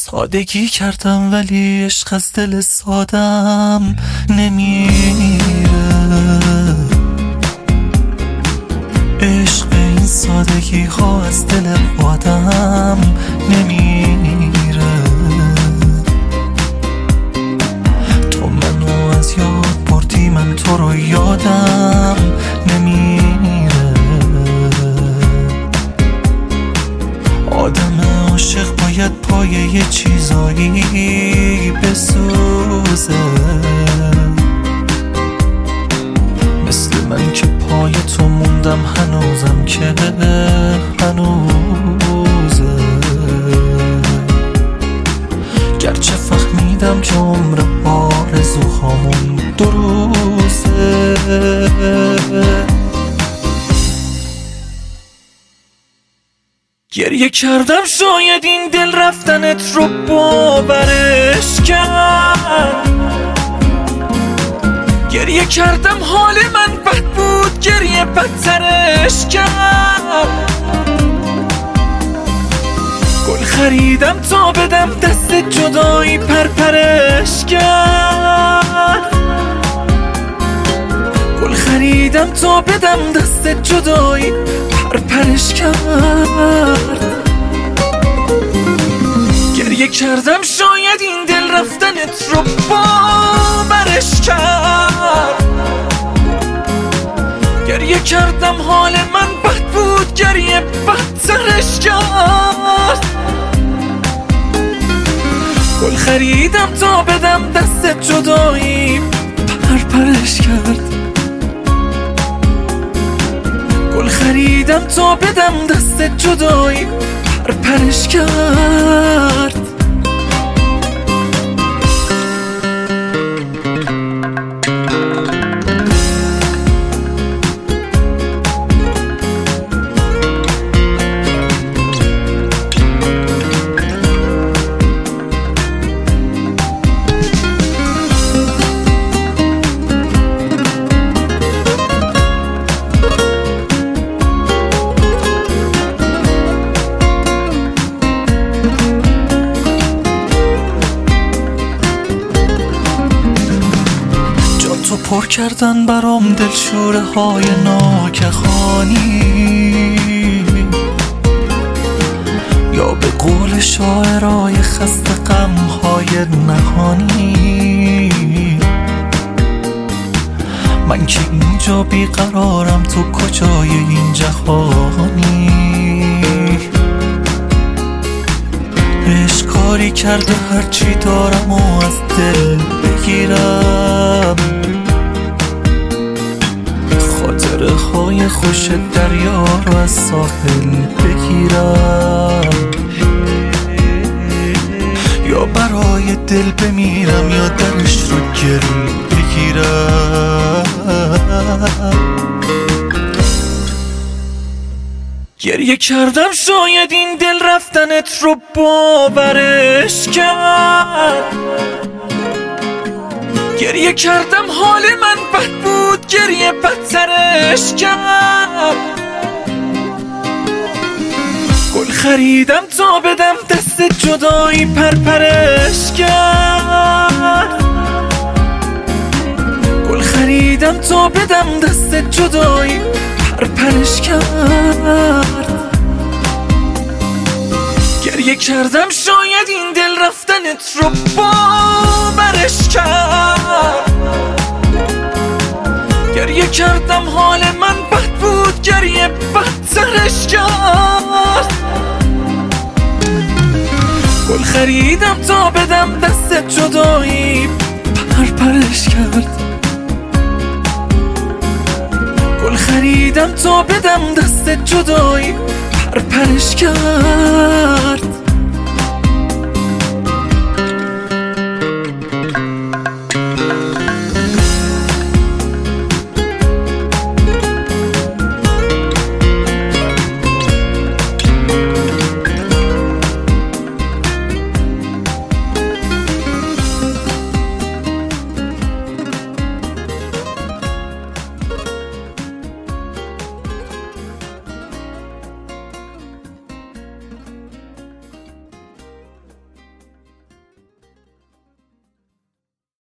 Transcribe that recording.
سادگی کردم ولی عشق از دل سادم نمیره. عشق به این سادگی ها از دل آدم نمیره. تو منو از یاد بردی، من تو رو یادم نمیره. آدم عاشق باید پای یه چیزایی بسوزه، مثل من که پای تو موندم هنوزم که هنوزه. گرچه فهمیدم که عمر آرزوهامون 2 روزه. گریه کردم شاید این دل رفتنت رو باورش کرد. گریه کردم حال من بد بود، گریه بدترش کرد. گل خریدم تا بدم دست جدایی، پرپرش کرد. گل خریدم تا بدم دست جدایی، پرپرش کرد. گریه کردم شاید این دل رفتنت رو باورش کرد. گریه کردم حال من بد بود، گریه بدترش کرد. گل خریدم تا بدم دست جدایی، پرپرش کرد. گل خریدم تا بدم دست جدایی، پرپرش کرد. تو پر کردن برام دلشوره های ناگهانی، یا به قول شاعرای خسته غم های نهانی. من که اینجا بیقرارم، تو کجای این جهانی؟ عشق کاری کرده هرچی دارم و از دل بگیرم. خاطره های خوش دریا رو از ساحل بگیرم، یا برای دل بمیرم یا درش رو گرو بگیرم. گریه کردم شاید این دل رفتنت رو باورش کرد. گریه کردم حال من بد بود، گریه بدترش کرد. گل خریدم تا بدم دست جدایی، پرپرش کرد. گل خریدم تا بدم دست جدایی، پرپرش کرد. گریه کردم شاید این دل رفتنت رو باورش کرد. گریه کردم حال من بد بود، گریه بدترش کرد. گل خریدم تا بدم دست جدایی، پرپرش کرد. گل خریدم تا بدم دست جدایی، پرپرش کرد.